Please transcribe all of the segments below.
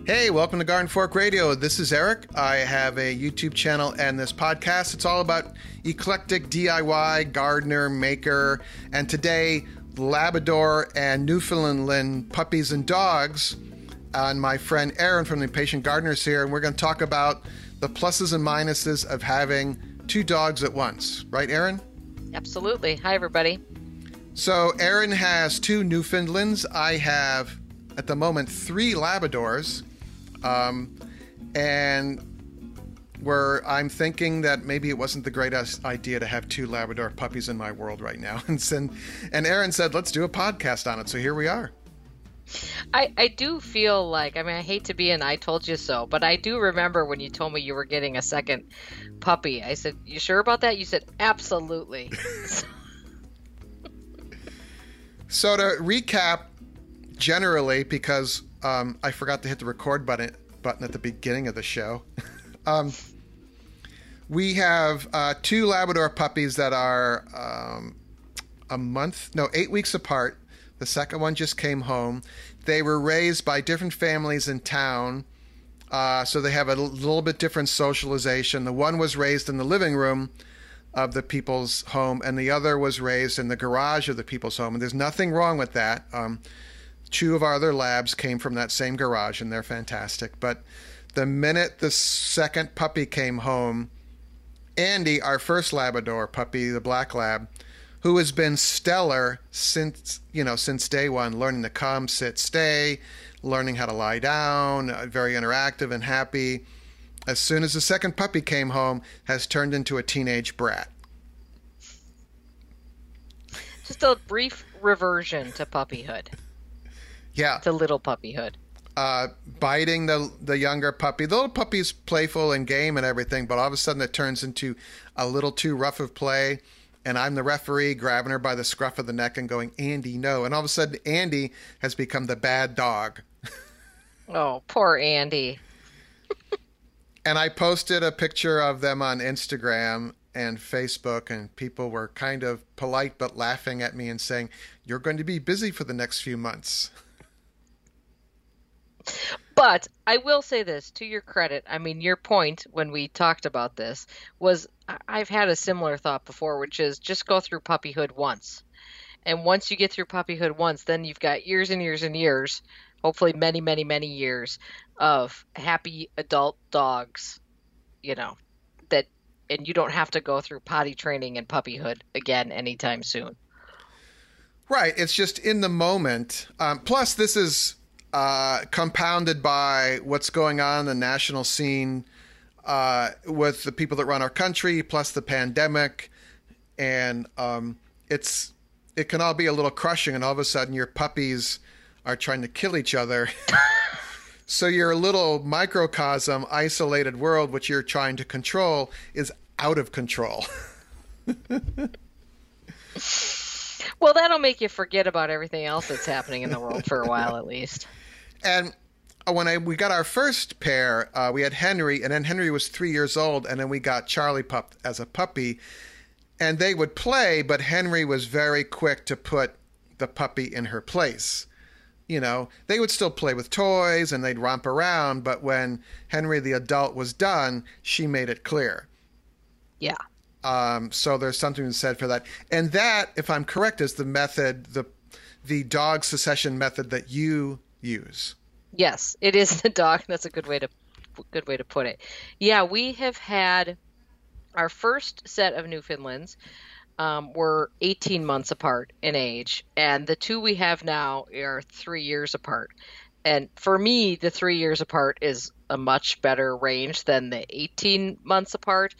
Hey, welcome to Garden Fork Radio. This is Eric. I have a YouTube channel and this podcast. It's all about eclectic DIY, gardener, maker, and today, Labrador and Newfoundland puppies and dogs. And my friend Aaron from the Impatient Gardener is here, and we're going to talk about the pluses and minuses of having two dogs at once. Right, Aaron? Absolutely. Hi, everybody. So Aaron has two Newfoundlands. I have, at the moment, three Labradors. And where I'm thinking that maybe it wasn't the greatest idea to have two Labrador puppies in my world right now. And Aaron said, let's do a podcast on it. So here we are. I do feel like, I hate to be an I told you so, but I do remember when you told me you were getting a second puppy. I said, you sure about that? You said, absolutely. So to recap, generally, because I forgot to hit the record button at the beginning of the show. We have two Labrador puppies that are 8 weeks apart. The second one just came home. They were raised by different families in town, so they have a little bit different socialization. The one was raised in the living room of the people's home, and the other was raised in the garage of the people's home. And there's nothing wrong with that. Two of our other labs came from that same garage, and they're fantastic. But the minute the second puppy came home, Andy, our first Labrador puppy, the black lab, who has been stellar since day one, learning to come, sit, stay, learning how to lie down, very interactive and happy. As soon as the second puppy came home, has turned into a teenage brat. Just a brief reversion to puppyhood. Yeah. To little puppyhood. Biting the younger puppy. The little puppy's playful and game and everything, but all of a sudden it turns into a little too rough of play, and I'm the referee grabbing her by the scruff of the neck and going, Andy, no. And all of a sudden Andy has become the bad dog. Oh, poor Andy. And I posted a picture of them on Instagram and Facebook, and people were kind of polite but laughing at me and saying, you're going to be busy for the next few months. But I will say this, to your credit, your point when we talked about this was I've had a similar thought before, which is just go through puppyhood once. And once you get through puppyhood once, then you've got years and years and years, hopefully many, many, many years of happy adult dogs, and you don't have to go through potty training and puppyhood again anytime soon. Right. It's just in the moment. Plus, this is compounded by what's going on in the national scene with the people that run our country, plus the pandemic. And it can all be a little crushing, and all of a sudden your puppies are trying to kill each other. So your little microcosm, isolated world, which you're trying to control, is out of control. Well, that'll make you forget about everything else that's happening in the world for a while, at least. And when we got our first pair, we had Henry, and then Henry was 3 years old, and then we got Charlie Pup as a puppy. And they would play, but Henry was very quick to put the puppy in her place. They would still play with toys and they'd romp around, but when Henry the adult was done, she made it clear. Yeah. So there's something said for that. And that, if I'm correct, is the method, the dog succession method that you use. Yes, it is the dog. That's a good way to put it. Yeah, we have had our first set of Newfoundlands were 18 months apart in age, and the two we have now are 3 years apart. And for me, the 3 years apart is a much better range than the 18 months apart.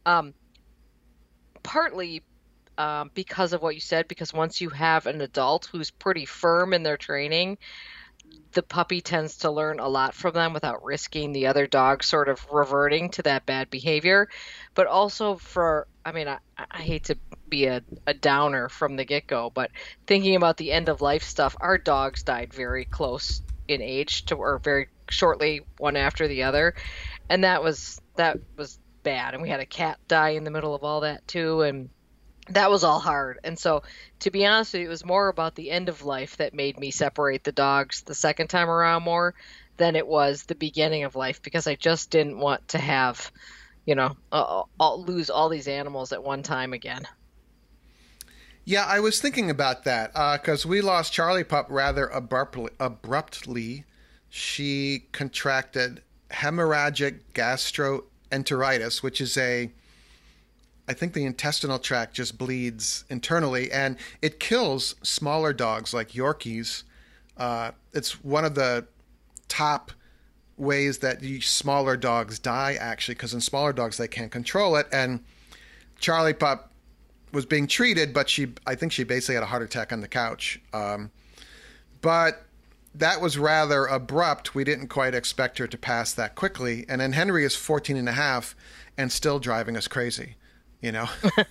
Partly because of what you said, because once you have an adult who's pretty firm in their training, the puppy tends to learn a lot from them without risking the other dog sort of reverting to that bad behavior. But also I hate to be a downer from the get-go, but thinking about the end-of-life stuff, our dogs died very close in age or very shortly one after the other. And that was bad. And we had a cat die in the middle of all that too. And that was all hard. And so, to be honest with you, it was more about the end of life that made me separate the dogs the second time around more than it was the beginning of life because I just didn't want to have, lose all these animals at one time again. Yeah, I was thinking about that because we lost Charlie Pup rather abruptly. She contracted hemorrhagic gastroenteritis, which is I think the intestinal tract just bleeds internally, and it kills smaller dogs like Yorkies. It's one of the top ways that smaller dogs die, actually, because in smaller dogs they can't control it. And Charlie Pup was being treated, but I think she basically had a heart attack on the couch. But that was rather abrupt. We didn't quite expect her to pass that quickly. And then Henry is 14 and a half and still driving us crazy, you know?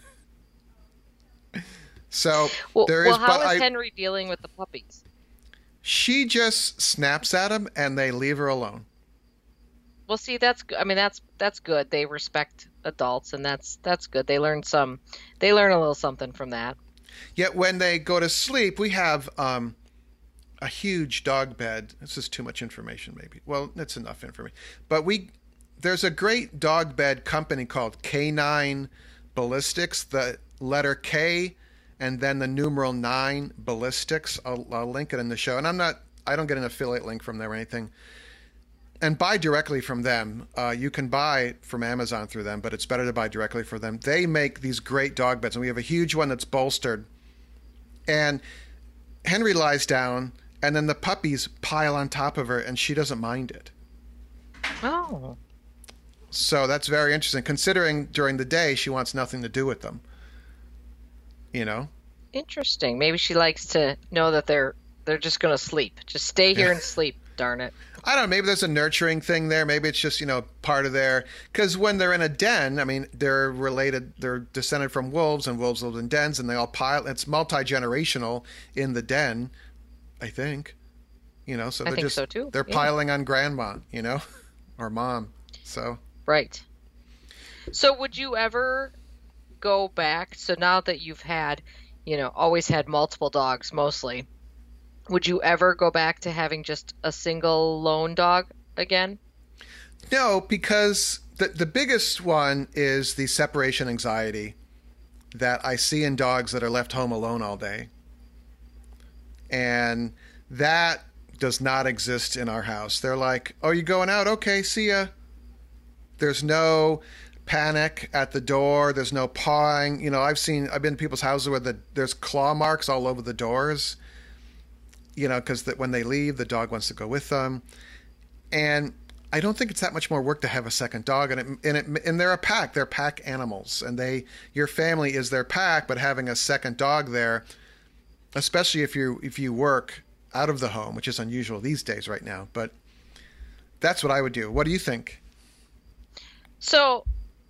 So there is. Well, how is Henry dealing with the puppies? She just snaps at him and they leave her alone. Well, see, that's good. They respect adults, and that's good. They learn a little something from that. Yet when they go to sleep, we have a huge dog bed. This is too much information, maybe. Well, it's enough information. But there's a great dog bed company called K9 Ballistics. The letter K and then the numeral 9 Ballistics. I'll link it in the show. And I don't get an affiliate link from them or anything. And buy directly from them. You can buy from Amazon through them, but it's better to buy directly from them. They make these great dog beds, and we have a huge one that's bolstered. And Henry lies down, and then the puppies pile on top of her, and she doesn't mind it. Oh. So that's very interesting, considering during the day she wants nothing to do with them. You know? Interesting. Maybe she likes to know that they're just going to sleep. Just stay here and sleep, darn it. I don't know, maybe there's a nurturing thing there. Maybe it's just, part of because when they're in a den, I mean, they're descended from wolves, and wolves live in dens, and they all pile. It's multi-generational in the den, I think. So I think so too. They're piling on grandma, or mom. So. Right. So would you ever go back? So now that you've had, always had multiple dogs mostly, would you ever go back to having just a single lone dog again? No, because the biggest one is the separation anxiety that I see in dogs that are left home alone all day. And that does not exist in our house. They're like, oh, you going out? Okay, see ya. There's no panic at the door. There's no pawing. I've been to people's houses where there's claw marks all over the doors. Because when they leave, the dog wants to go with them. And I don't think it's that much more work to have a second dog. And they're a pack. They're pack animals. And your family is their pack, but having a second dog there, especially if you work out of the home, which is unusual these days right now. But that's what I would do. What do you think? So,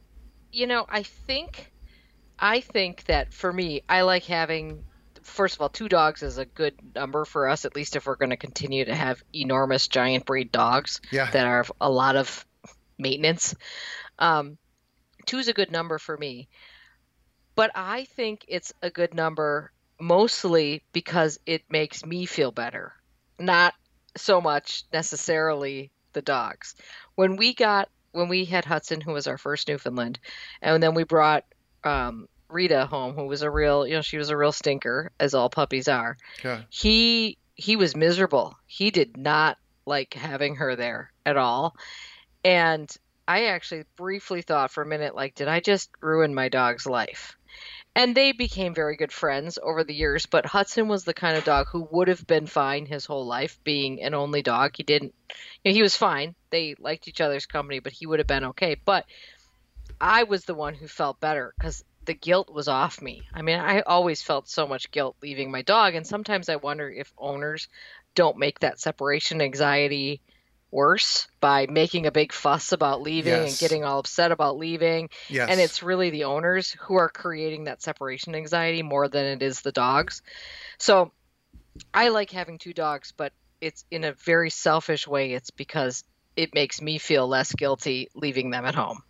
I think that for me, I like having, first of all, 2 dogs is a good number for us, at least if we're going to continue to have enormous giant breed dogs that are a lot of maintenance. 2 is a good number for me. But I think it's a good number mostly because it makes me feel better, not so much necessarily the dogs. When we had Hudson, who was our first Newfoundland, and then we brought Rita home, who was she was a real stinker, as all puppies are. Yeah. He was miserable. He did not like having her there at all. And I actually briefly thought for a minute, like, did I just ruin my dog's life? And they became very good friends over the years, but Hudson was the kind of dog who would have been fine his whole life being an only dog. He was fine. They liked each other's company, but he would have been okay. But I was the one who felt better because the guilt was off me. I mean, I always felt so much guilt leaving my dog, and sometimes I wonder if owners don't make that separation anxiety worse by making a big fuss about leaving and getting all upset about leaving. Yes. And it's really the owners who are creating that separation anxiety more than it is the dogs. So I like having 2 dogs, but it's in a very selfish way. It's because it makes me feel less guilty leaving them at home.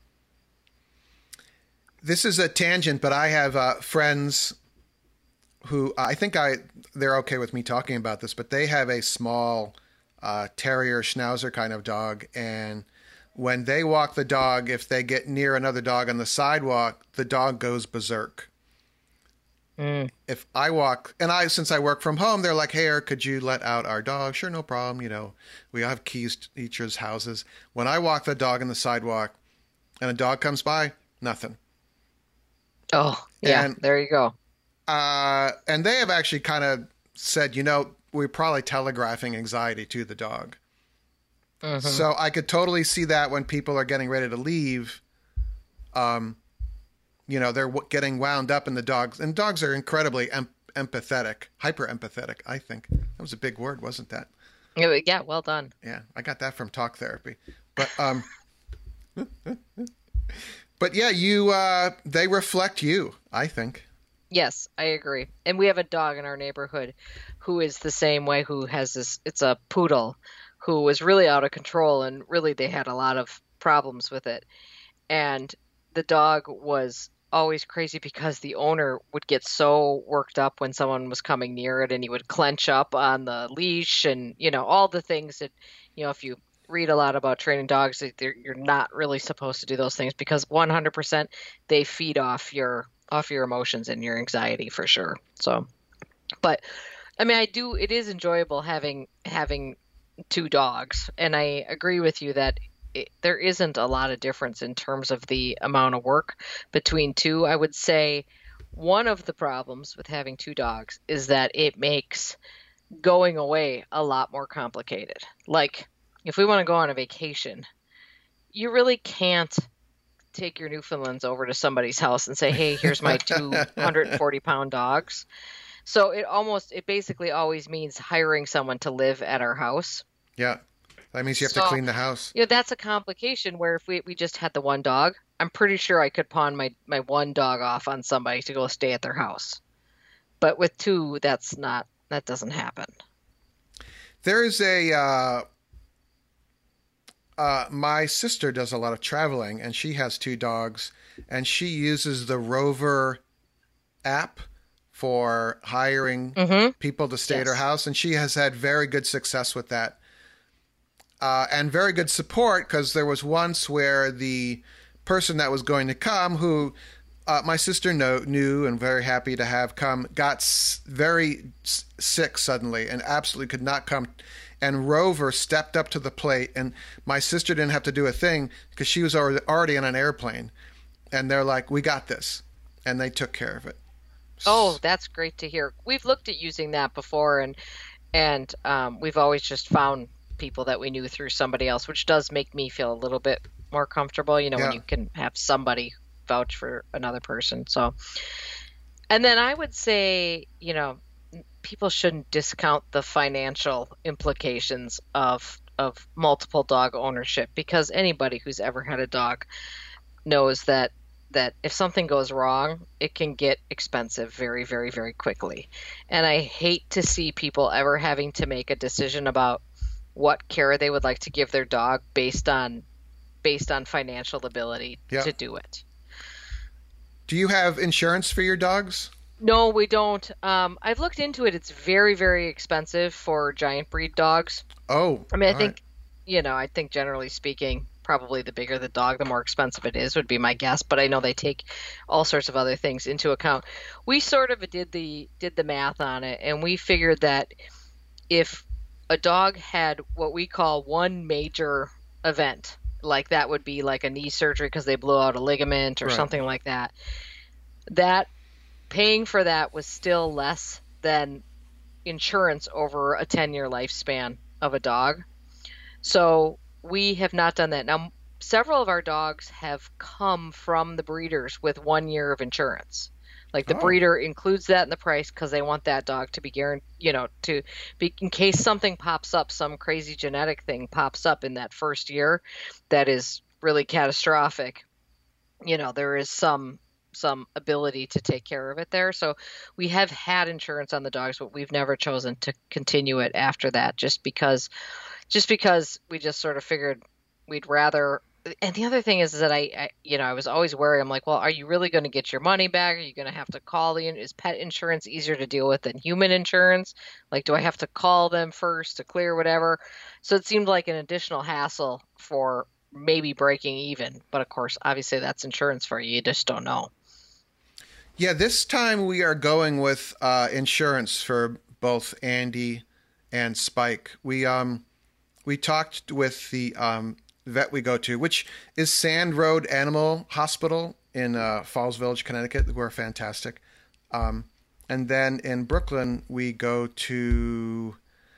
This is a tangent, but I have friends who I think they're okay with me talking about this, but they have a small terrier schnauzer kind of dog. And when they walk the dog, if they get near another dog on the sidewalk, the dog goes berserk. If I walk, and since I work from home, they're like, "Hey, Eric, could you let out our dog?" Sure, no problem. We have keys to each other's houses. When I walk the dog on the sidewalk and a dog comes by, nothing. Oh, yeah, And there you go. and they have actually kind of said, we're probably telegraphing anxiety to the dog. So I could totally see that when people are getting ready to leave, they're getting wound up in the dogs. And dogs are incredibly empathetic, hyper empathetic, I think. That was a big word, wasn't that? Yeah, well done. Yeah, I got that from talk therapy. But but yeah, they reflect you, I think. Yes, I agree. And we have a dog in our neighborhood who is the same way, who has it's a poodle who was really out of control, and really they had a lot of problems with it. And the dog was always crazy because the owner would get so worked up when someone was coming near it, and he would clench up on the leash and, all the things that, if you read a lot about training dogs, you're not really supposed to do those things, because 100% they feed off your emotions and your anxiety for sure. So, but I mean, it is enjoyable having two dogs, and I agree with you that there isn't a lot of difference in terms of the amount of work between two. I would say one of the problems with having two dogs is that it makes going away a lot more complicated. Like, if we want to go on a vacation, you really can't take your Newfoundlands over to somebody's house and say, "Hey, here's my 240-pound dogs." So it basically always means hiring someone to live at our house. Yeah. That means you have to clean the house. That's a complication where if we just had the one dog, I'm pretty sure I could pawn my one dog off on somebody to go stay at their house. But with two, that doesn't happen. There's my sister does a lot of traveling, and she has two dogs, and she uses the Rover app for hiring people to stay at her house, and she has had very good success with that. And very good support, because there was once where the person that was going to come, who my sister knew and very happy to have come, got very sick suddenly and absolutely could not come. And Rover stepped up to the plate, and my sister didn't have to do a thing because she was already on an airplane. And they're like, "We got this." And they took care of it. Oh, that's great to hear. We've looked at using that before, and we've always just found people that we knew through somebody else, which does make me feel a little bit more comfortable, when you can have somebody vouch for another person. So, and then I would say, people shouldn't discount the financial implications of multiple dog ownership, because anybody who's ever had a dog knows that if something goes wrong, it can get expensive very, very, very quickly. And I hate to see people ever having to make a decision about what care they would like to give their dog based on financial ability to do it. Do you have insurance for your dogs? No, we don't. I've looked into it. It's very, very expensive for giant breed dogs. Oh, I mean, I think generally speaking, probably the bigger the dog, the more expensive it is, would be my guess. But I know they take all sorts of other things into account. We sort of did the math on it, and we figured that if a dog had what we call one major event, like that would be like a knee surgery because they blew out a ligament or something like that, that paying for that was still less than insurance over a 10-year lifespan of a dog. So we have not done that. Now, several of our dogs have come from the breeders with 1 year of insurance. Like the breeder includes that in the price because they want that dog to be guaranteed, to be, in case something pops up, some crazy genetic thing pops up in that first year that is really catastrophic. There is some ability to take care of it there. So we have had insurance on the dogs, but we've never chosen to continue it after that, just because we just sort of figured we'd rather and the other thing is that I was always worried. I'm like, well, are you really going to get your money back? Are you going to have to call is pet insurance easier to deal with than human insurance? Like, do I have to call them first to clear whatever? So it seemed like an additional hassle for maybe breaking even. But of course, obviously that's insurance for you. You just don't know. Yeah, this time we are going with insurance for both Andy and Spike. We talked with the vet we go to, which is Sand Road Animal Hospital in Falls Village, Connecticut, who are fantastic. And then in Brooklyn, we go to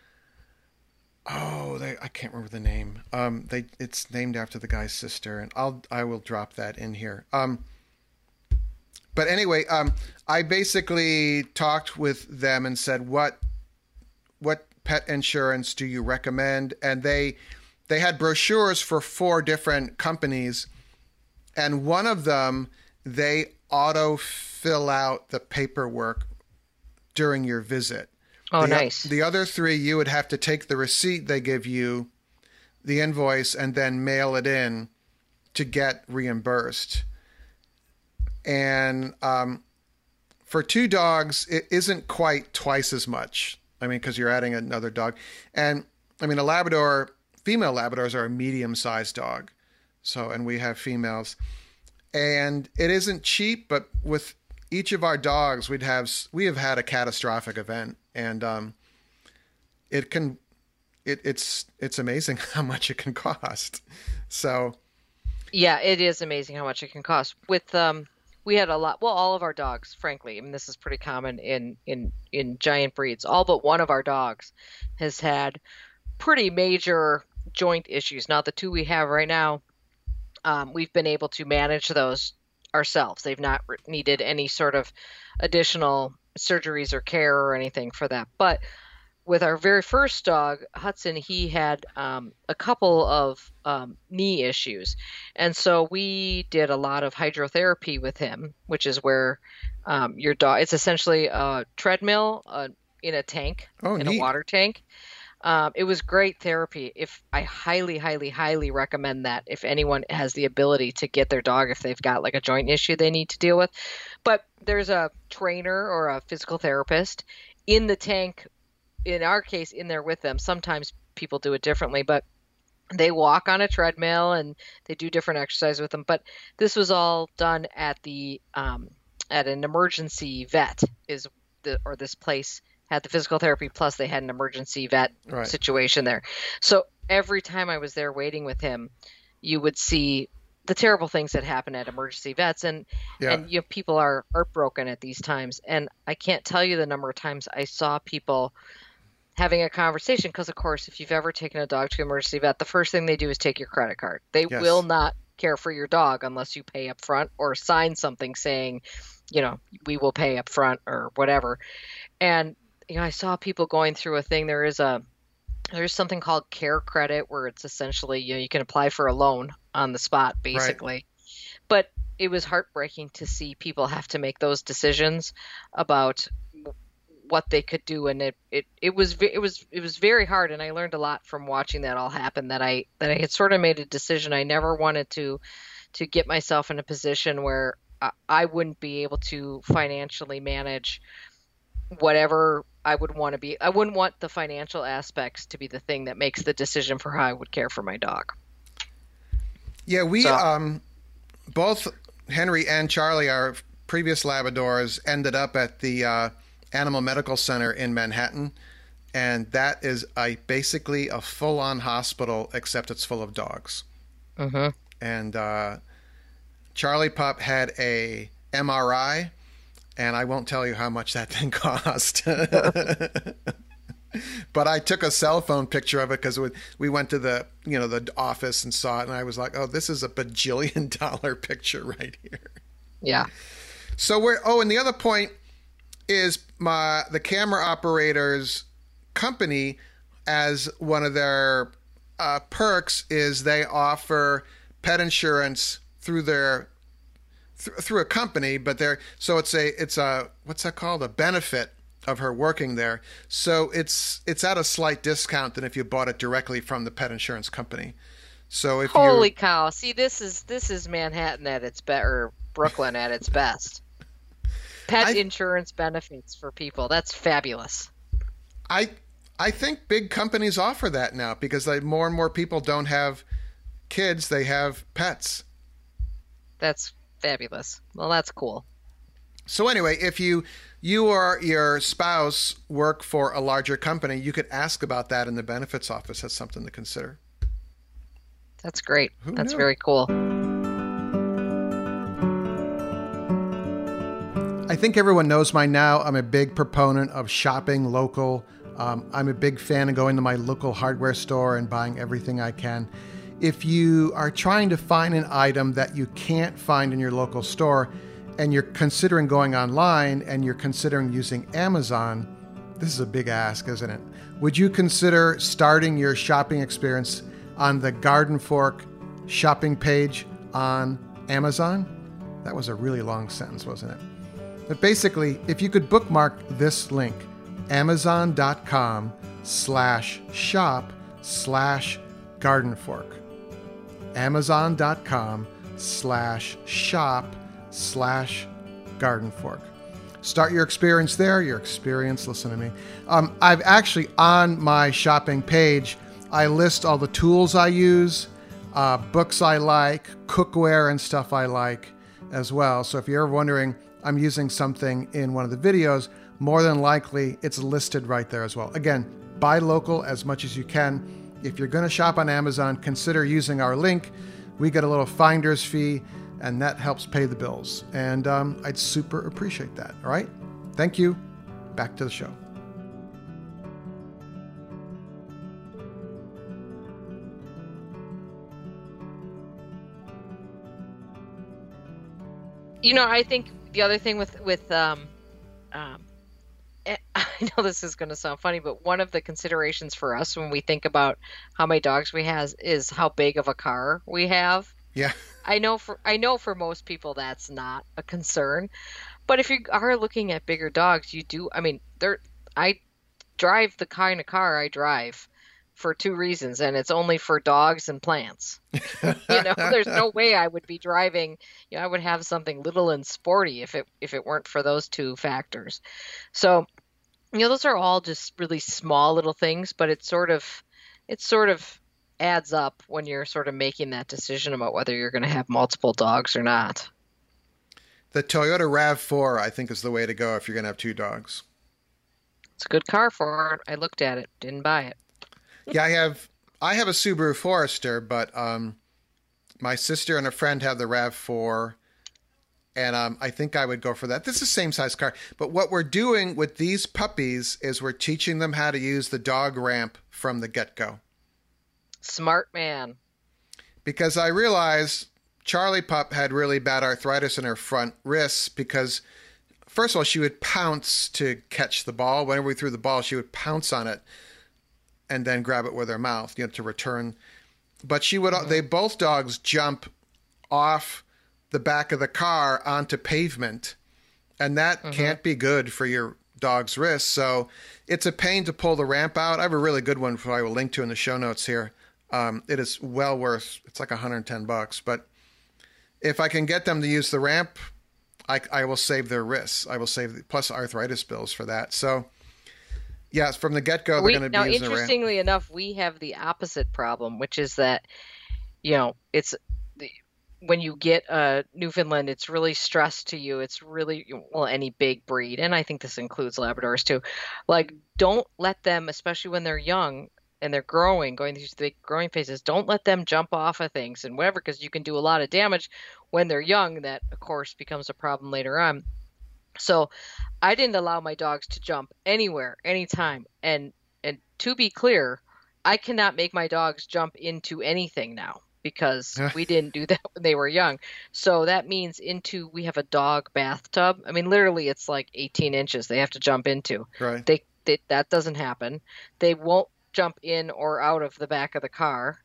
I can't remember the name. It's named after the guy's sister, and I will drop that in here. But anyway, I basically talked with them and said, what pet insurance do you recommend? And they had brochures for 4 different companies, and one of them, they auto fill out the paperwork during your visit. Oh, nice. The other 3, you would have to take the receipt they give you, the invoice, and then mail it in to get reimbursed. And for 2 dogs, it isn't quite twice as much. I mean, because you're adding another dog. And I mean, female Labradors are a medium-sized dog. So, and we have females. And it isn't cheap, but with each of our dogs, we have had a catastrophic event. And it's amazing how much it can cost. So, Yeah, it is amazing how much it can cost. With we had a lot, well, all of our dogs, frankly. I mean, this is pretty common in giant breeds. All but one of our dogs has had pretty major joint issues. Now, the 2 we have right now, we've been able to manage those ourselves. They've not needed any sort of additional surgeries or care or anything for that. But with our very first dog, Hudson, he had a couple of knee issues. And so we did a lot of hydrotherapy with him, which is where your dog, it's essentially a treadmill in a tank, in a neat. water tank. It was great therapy. If I highly, highly, highly recommend that if anyone has the ability to get their dog, if they've got like a joint issue they need to deal with. But there's a trainer or a physical therapist in the tank, in our case, in there with them. Sometimes people do it differently, but they walk on a treadmill and they do different exercise with them. But this was all done at at an emergency vet or this place had the physical therapy plus they had an emergency vet Right. situation there. So every time I was there waiting with him, you would see the terrible things that happen at emergency vets, and people are heartbroken at these times. And I can't tell you the number of times I saw people having a conversation, because of course, if you've ever taken a dog to an emergency vet, the first thing they do is take your credit card. They Yes. will not care for your dog unless you pay up front or sign something saying, we will pay up front or whatever. And I saw people going through a thing. There's something called Care Credit, where it's essentially, you can apply for a loan on the spot, basically. Right. But it was heartbreaking to see people have to make those decisions about what they could do, and it was very hard. And I learned a lot from watching that all happen. That I had sort of made a decision. I never wanted to get myself in a position where I wouldn't be able to financially manage whatever I would want to be. I wouldn't want the financial aspects to be the thing that makes the decision for how I would care for my dog. Yeah, both Henry and Charlie, our previous Labradors, ended up at the Animal Medical Center in Manhattan, and that is basically a full-on hospital, except it's full of dogs. Mm-hmm. And Charlie Pup had a MRI, and I won't tell you how much that thing cost. But I took a cell phone picture of it because we went to the office and saw it, and I was like, oh, this is a bajillion-dollar picture right here. Yeah. So and the other point is the camera operator's company, as one of their perks, is they offer pet insurance through a company, but it's a what's that called? A benefit of her working there. So it's at a slight discount than if you bought it directly from the pet insurance company. So if you Holy cow. See, this is Manhattan at its best, or Brooklyn at its best. Pet I insurance benefits for people. That's fabulous. I I think big companies offer that now because more and more people don't have kids, they have pets. That's fabulous. Well, that's cool. So anyway, if you or your spouse work for a larger company, you could ask about that in the benefits office. That's something to consider. That's great. Who That's knew? very cool. I think everyone knows by now I'm a big proponent of shopping local. I'm a big fan of going to my local hardware store and buying everything I can. If you are trying to find an item that you can't find in your local store and you're considering going online and you're considering using Amazon, this is a big ask, isn't it? Would you consider starting your shopping experience on the Garden Fork shopping page on Amazon? That was a really long sentence, wasn't it? But basically, if you could bookmark this link, amazon.com/shop/gardenfork. amazon.com/shop/gardenfork. Start your experience there. Your experience, listen to me. I've actually, on my shopping page, I list all the tools I use, books I like, cookware and stuff I like as well. So if you're ever wondering, I'm using something in one of the videos, more than likely it's listed right there as well. Again, buy local as much as you can. If you're going to shop on Amazon, consider using our link. We get a little finder's fee, and that helps pay the bills. And I'd super appreciate that. All right? Thank you. Back to the show. I think the other thing with I know this is going to sound funny, but one of the considerations for us when we think about how many dogs we have is how big of a car we have. Yeah. I know for most people that's not a concern, but if you are looking at bigger dogs, you do. I mean, I drive the kind of car I drive for two reasons, and it's only for dogs and plants. There's no way I would be driving. I would have something little and sporty if it weren't for those two factors. So, those are all just really small little things, but it sort of adds up when you're sort of making that decision about whether you're going to have multiple dogs or not. The Toyota RAV4, I think, is the way to go if you're going to have two dogs. It's a good car for it. I looked at it, didn't buy it. Yeah, I have a Subaru Forester, but my sister and a friend have the RAV4, and I think I would go for that. This is the same size car, but what we're doing with these puppies is we're teaching them how to use the dog ramp from the get-go. Smart man. Because I realized Charlie Pup had really bad arthritis in her front wrists because, first of all, she would pounce to catch the ball. Whenever we threw the ball, she would pounce on it and then grab it with her mouth, to return. But they both dogs jump off the back of the car onto pavement, and that can't be good for your dog's wrists. So it's a pain to pull the ramp out. I have a really good one I will link to in the show notes here. It is well worth, it's like $110, but if I can get them to use the ramp, I will save their wrists. I will save plus arthritis bills for that. So yes, from the get-go, they're going to be using the ramp. Interestingly enough, we have the opposite problem, which is that, it's when you get a Newfoundland, it's really stressed to you. It's really, any big breed, and I think this includes Labradors too. Like, don't let them, especially when they're young and they're going through the big growing phases, don't let them jump off of things and whatever, because you can do a lot of damage when they're young. That, of course, becomes a problem later on. So I didn't allow my dogs to jump anywhere, anytime. And to be clear, I cannot make my dogs jump into anything now because we didn't do that when they were young. So that means we have a dog bathtub. I mean, literally it's like 18 inches they have to jump into. Right. That doesn't happen. They won't jump in or out of the back of the car.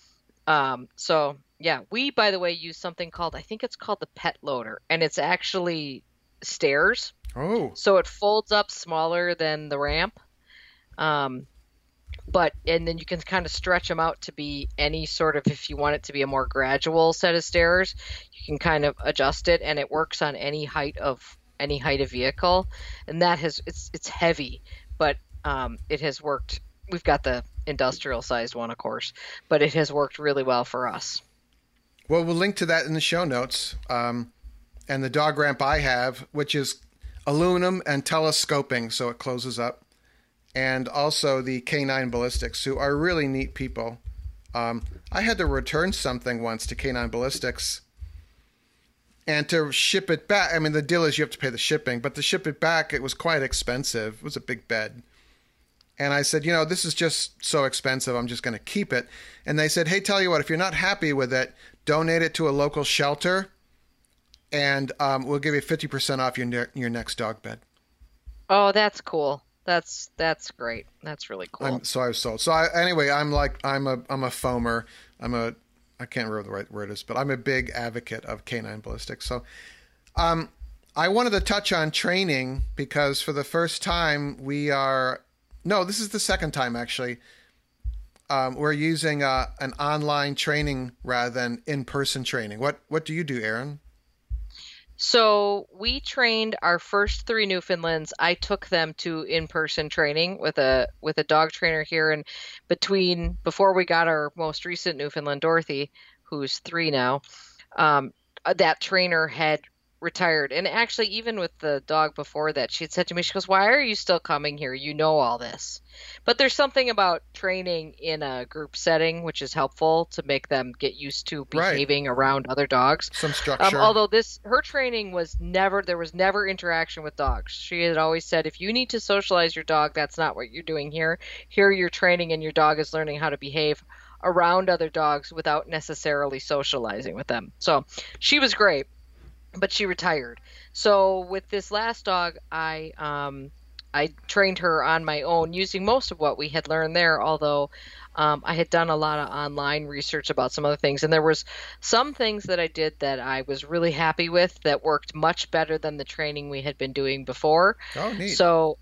So yeah, we, by the way, use something called, I think it's called the pet loader, and it's actually stairs. Oh. So it folds up smaller than the ramp. But and then you can kind of stretch them out to be any sort of, if you want it to be a more gradual set of stairs, you can kind of adjust it, and it works on any height of vehicle. And that has it's heavy, but it has worked. We've got the industrial sized one, of course, but it has worked really well for us. Well, we'll link to that in the show notes. And the dog ramp I have, which is aluminum and telescoping, so it closes up. And also the K9 Ballistics, who are really neat people. I had to return something once to K9 Ballistics. And to ship it back, I mean, the deal is you have to pay the shipping, but to ship it back, it was quite expensive. It was a big bed. And I said, this is just so expensive, I'm just going to keep it. And they said, hey, tell you what, if you're not happy with it, donate it to a local shelter, and we'll give you 50% off your next dog bed. Oh, that's cool. That's great. That's really cool. So I was sold. So anyway, I'm a foamer. I can't remember the right word is, but I'm a big advocate of K9 Ballistics. So I wanted to touch on training because for the first time this is the second time actually. We're using an online training rather than in-person training. What do you do, Erin? So we trained our first three Newfoundlands. I took them to in-person training with a dog trainer here, and before we got our most recent Newfoundland, Dorothy, who's 3 now, that trainer had retired. And actually, even with the dog before that, she had said to me, she goes, "Why are you still coming here? You know all this." But there's something about training in a group setting which is helpful to make them get used to behaving around other dogs. Some structure. Although her training there was never interaction with dogs. She had always said, if you need to socialize your dog, that's not what you're doing here. Here you're training and your dog is learning how to behave around other dogs without necessarily socializing with them. So she was great, but she retired. So with this last dog, I trained her on my own using most of what we had learned there, although I had done a lot of online research about some other things. And there was some things that I did that I was really happy with that worked much better than the training we had been doing before. Oh, neat. So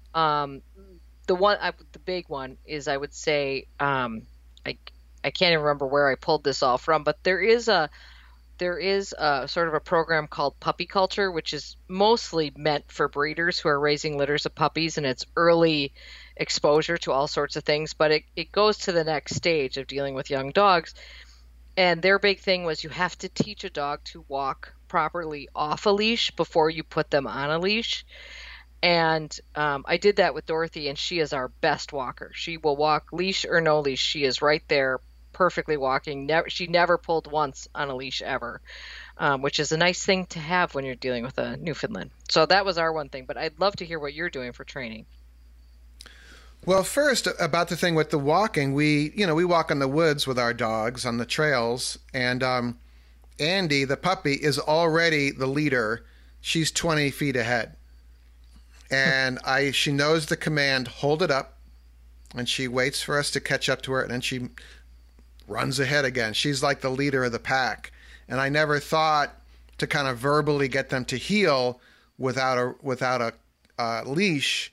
the big one is, I would say, I can't even remember where I pulled this all from, but there is a sort of a program called Puppy Culture, which is mostly meant for breeders who are raising litters of puppies, and it's early exposure to all sorts of things, but it goes to the next stage of dealing with young dogs. And their big thing was you have to teach a dog to walk properly off a leash before you put them on a leash. And I did that with Dorothy, and she is our best walker. She will walk leash or no leash. She is right there perfectly walking. She never pulled once on a leash ever, which is a nice thing to have when you're dealing with a Newfoundland. So that was our one thing, but I'd love to hear what you're doing for training. Well, first about the thing with the walking, we walk in the woods with our dogs on the trails, and Andy, the puppy, is already the leader. She's 20 feet ahead, and she knows the command, hold it up, and she waits for us to catch up to her, and then she runs ahead again. She's like the leader of the pack. And I never thought to kind of verbally get them to heel without a leash.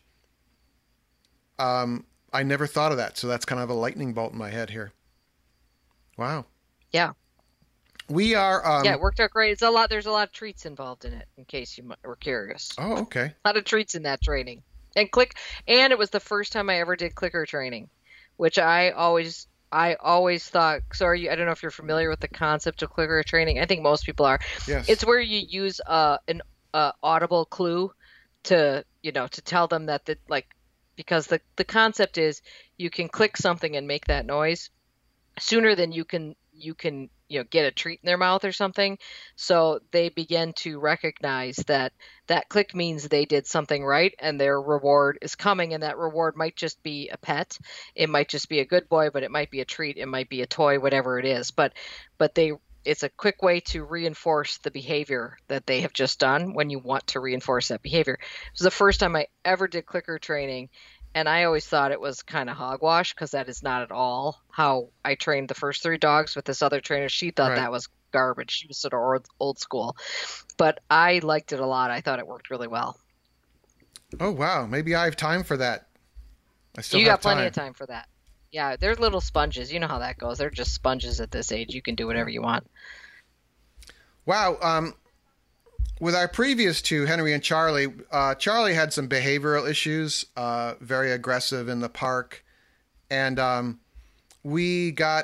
I never thought of that. So that's kind of a lightning bolt in my head here. Wow. Yeah. We are. Yeah, it worked out great. There's a lot of treats involved in it, in case you were curious. Oh, okay. A lot of treats in that training. And it was the first time I ever did clicker training, which I always thought, I don't know if you're familiar with the concept of clicker training. I think most people are. Yes. It's where you use an audible clue to tell them that because the concept is you can click something and make that noise sooner than you can get a treat in their mouth or something. So they begin to recognize that click means they did something right and their reward is coming, and that reward might just be a pet. It might just be a good boy, but it might be a treat. It might be a toy, whatever it is. But it's a quick way to reinforce the behavior that they have just done when you want to reinforce that behavior. It was the first time I ever did clicker training. And I always thought it was kind of hogwash, because that is not at all how I trained the first 3 dogs with this other trainer. She thought that was garbage. She was sort of old school. But I liked it a lot. I thought it worked really well. Oh, wow. Maybe I have time for that. I still You have got plenty time. of time for that. Yeah, they're little sponges. You know how that goes. They're just sponges at this age. You can do Yeah. whatever you want. Wow. With our previous two, Henry and Charlie, Charlie had some behavioral issues, very aggressive in the park, and we got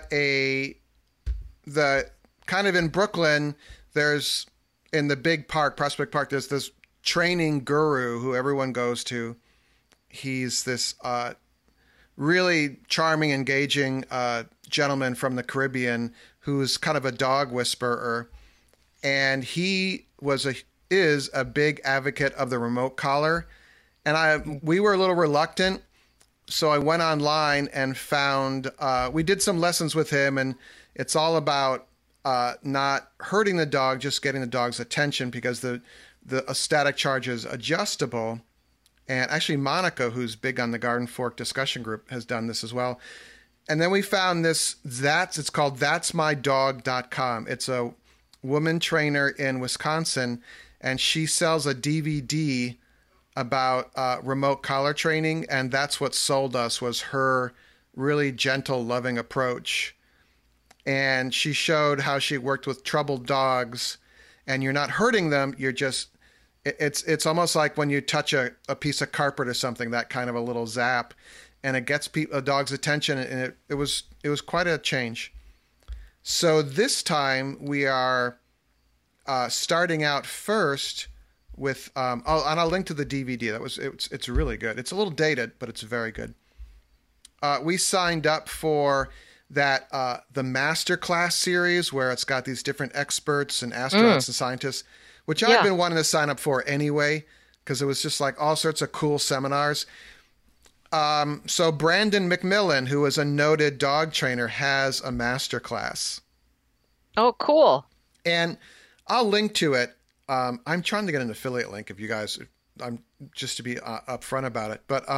the kind of in Brooklyn. There's in the big park, Prospect Park. There's this training guru who everyone goes to. He's this really charming, engaging gentleman from the Caribbean who's kind of a dog whisperer, and he is a big advocate of the remote collar. And we were a little reluctant, so I went online and found we did some lessons with him, and it's all about not hurting the dog, just getting the dog's attention, because the static charge is adjustable. And actually, Monica, who's big on the Garden Fork discussion group, has done this as well. And then we found it's called that'smydog.com. It's a woman trainer in Wisconsin, and she sells a DVD about remote collar training, and that's what sold us, was her really gentle, loving approach. And she showed how she worked with troubled dogs, and you're not hurting them, you're just it's almost like when you touch a piece of carpet or something, that kind of a little zap, and it gets a dog's attention, and it was quite a change. So this time we are starting out first with and I'll link to the DVD. It's really good. It's a little dated, but it's very good. We signed up for that the Masterclass series, where it's got these different experts and astronauts and scientists, which I've been wanting to sign up for anyway, because it was just like all sorts of cool seminars. So Brandon McMillan, who is a noted dog trainer, has a masterclass. Oh, cool. And I'll link to it. I'm trying to get an affiliate link if you guys, I'm just to be upfront about it. But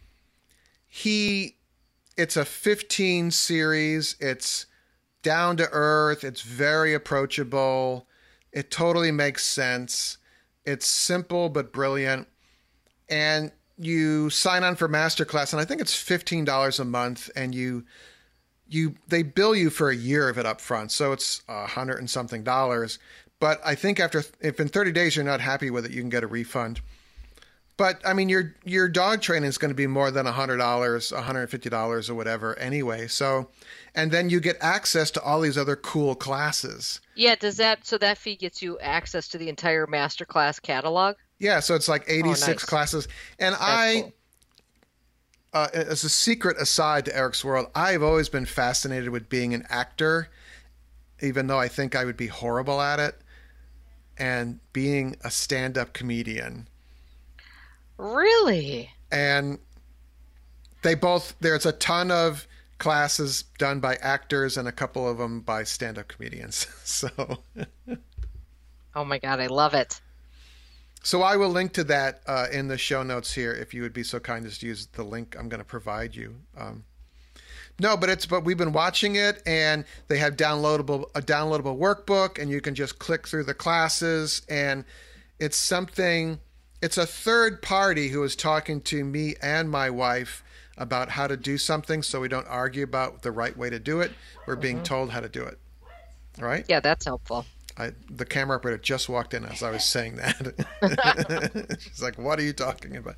it's a 15 series. It's down to earth. It's very approachable. It totally makes sense. It's simple but brilliant. And you sign on for Masterclass, and I think it's $15 a month, and they bill you for a year of it up front, so it's $100 and something. But I think if in 30 days you're not happy with it, you can get a refund. But I mean, your dog training is going to be more than $100, $150 or whatever anyway. So, and then you get access to all these other cool classes. Yeah, so that fee gets you access to the entire Masterclass catalog? Yeah, so it's like 86 nice. classes. And Cool. As a secret aside to Eric's World, I've always been fascinated with being an actor, even though I think I would be horrible at it, and being a stand-up comedian. Really? And there's a ton of classes done by actors and a couple of them by stand-up comedians. So Oh my God, I love it. So I will link to that in the show notes here, if you would be so kind as to use the link I'm going to provide you. No, but we've been watching it, and they have a downloadable workbook, and you can just click through the classes, and it's a third party who is talking to me and my wife about how to do something, so we don't argue about the right way to do it. We're being told how to do it. All right? Yeah, that's helpful. The camera operator just walked in as I was saying that. She's like, "What are you talking about?"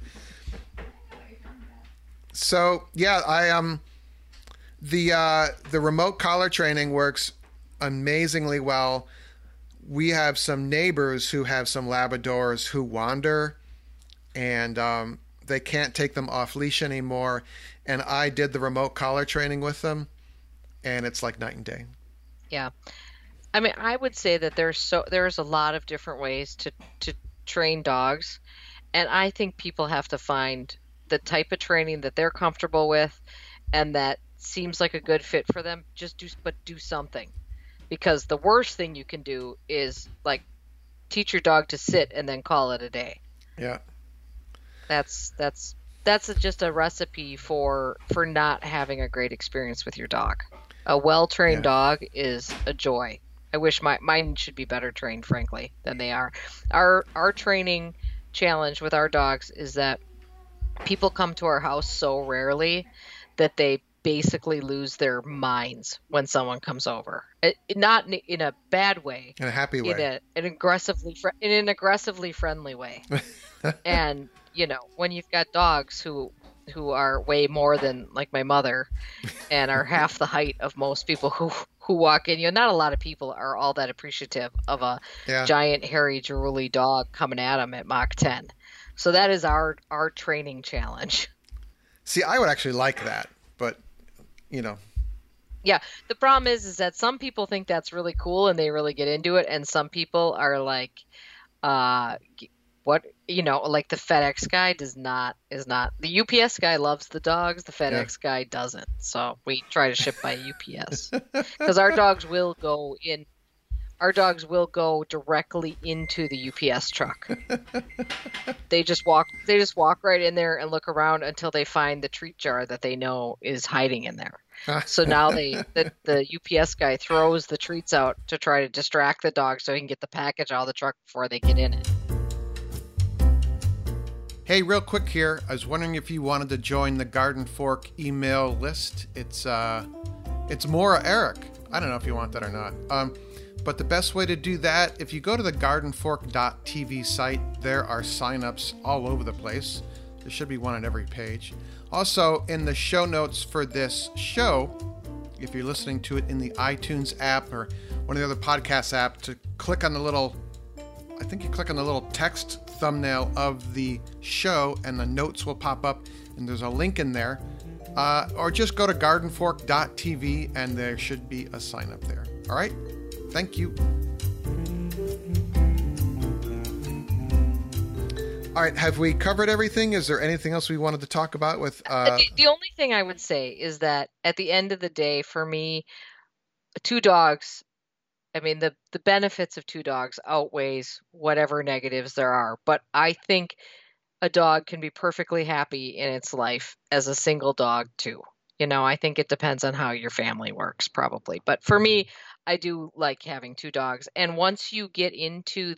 So yeah, the remote collar training works amazingly well. We have some neighbors who have some Labradors who wander, and they can't take them off leash anymore. And I did the remote collar training with them, and it's like night and day. Yeah. I mean, I would say that there's a lot of different ways to train dogs, and I think people have to find the type of training that they're comfortable with and that seems like a good fit for them. Do something. Because the worst thing you can do is like teach your dog to sit and then call it a day. Yeah. That's just a recipe for not having a great experience with your dog. A well-trained dog is a joy. I wish mine should be better trained, frankly, than they are. Our training challenge with our dogs is that people come to our house so rarely that they basically lose their minds when someone comes over. Not in a bad way, In a happy way. in an aggressively friendly way. And when you've got dogs who weigh more than like my mother and are half the height of most people who walk in, not a lot of people are all that appreciative of a giant, hairy, drooly dog coming at them at Mach 10. So that is our training challenge. See, I would actually like that, but Yeah, the problem is that some people think that's really cool and they really get into it, and some people are like, what, like the FedEx guy is not. The UPS guy loves the dogs, the FedEx guy doesn't. So we try to ship by UPS because our dogs will go directly into the UPS truck. They just walk right in there and look around until they find the treat jar that they know is hiding in there. So now the UPS guy throws the treats out to try to distract the dog so he can get the package out of the truck before they get in it. Hey, real quick here. I was wondering if you wanted to join the Garden Fork email list. It's Maura Eric. I don't know if you want that or not. But the best way to do that, if you go to the gardenfork.tv site, there are signups all over the place. There should be one on every page. Also, in the show notes for this show, if you're listening to it in the iTunes app or one of the other podcast apps, to click on the little text thumbnail of the show and the notes will pop up and there's a link in there. Or just go to gardenfork.tv and there should be a sign up there. All right? Thank you. All right, have we covered everything? Is there anything else we wanted to talk about with... The only thing I would say is that at the end of the day, for me, 2 dogs, I mean, the benefits of 2 dogs outweighs whatever negatives there are. But I think a dog can be perfectly happy in its life as a single dog, too. I think it depends on how your family works, probably. But for me, I do like having 2 dogs. And once you get into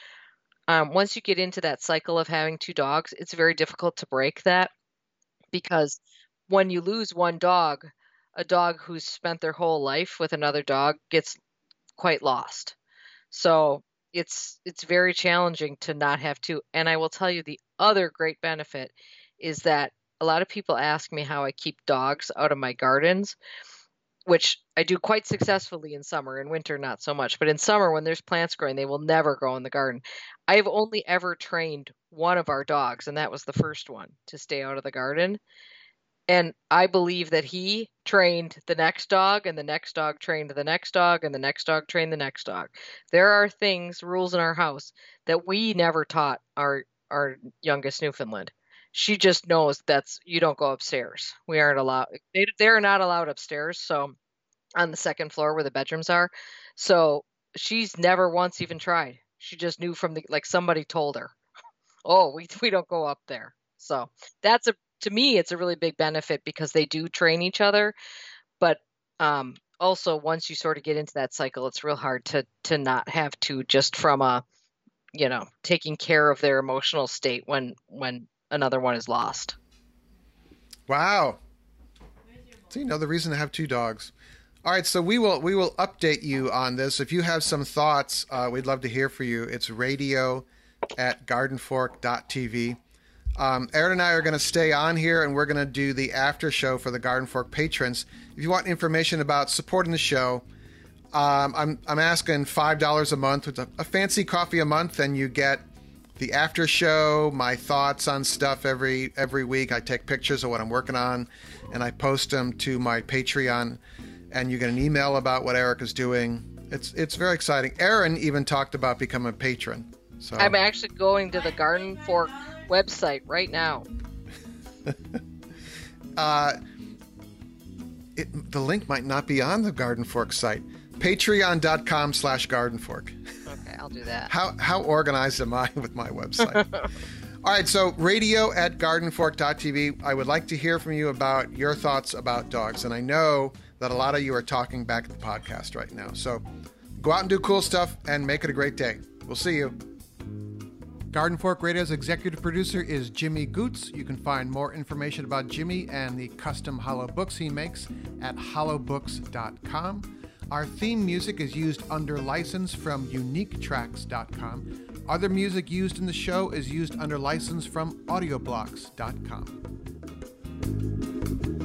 that cycle of having 2 dogs, it's very difficult to break that, because when you lose one dog, a dog who's spent their whole life with another dog gets quite lost. So it's very challenging to not have 2. And I will tell you, the other great benefit is that a lot of people ask me how I keep dogs out of my gardens, which I do quite successfully in summer. In winter, not so much. But in summer, when there's plants growing, they will never grow in the garden. I've only ever trained one of our dogs, and that was the first one, to stay out of the garden. And I believe that he trained the next dog, and the next dog trained the next dog, and the next dog trained the next dog. There are rules in our house that we never taught our youngest Newfoundland. She just knows you don't go upstairs. We aren't allowed. They're not allowed upstairs. So on the second floor where the bedrooms are. So she's never once even tried. She just knew somebody told her, oh, we don't go up there. So to me, it's a really big benefit because they do train each other. But also once you sort of get into that cycle, it's real hard to not have 2, just from taking care of their emotional state when another one is lost. Wow. So the reason to have 2 dogs. All right, so we will update you on this. If you have some thoughts, we'd love to hear from you. It's radio@gardenfork.tv. Aaron and I are going to stay on here, and we're going to do the after show for the Garden Fork patrons. If you want information about supporting the show, I'm asking $5 a month with a fancy coffee a month, and you get the after show, my thoughts on stuff every week. I take pictures of what I'm working on, and I post them to my Patreon, and you get an email about what Eric is doing. It's very exciting. Aaron even talked about becoming a patron. So I'm actually going to the Garden Fork website right now. The link might not be on the Garden Fork site. Patreon.com/GardenFork. Okay, I'll do that. How organized am I with my website? All right, so radio@gardenfork.tv. I would like to hear from you about your thoughts about dogs. And I know that a lot of you are talking back at the podcast right now. So go out and do cool stuff and make it a great day. We'll see you. Garden Fork Radio's executive producer is Jimmy Goots. You can find more information about Jimmy and the custom hollow books he makes at hollowbooks.com. Our theme music is used under license from uniquetracks.com. Other music used in the show is used under license from audioblocks.com.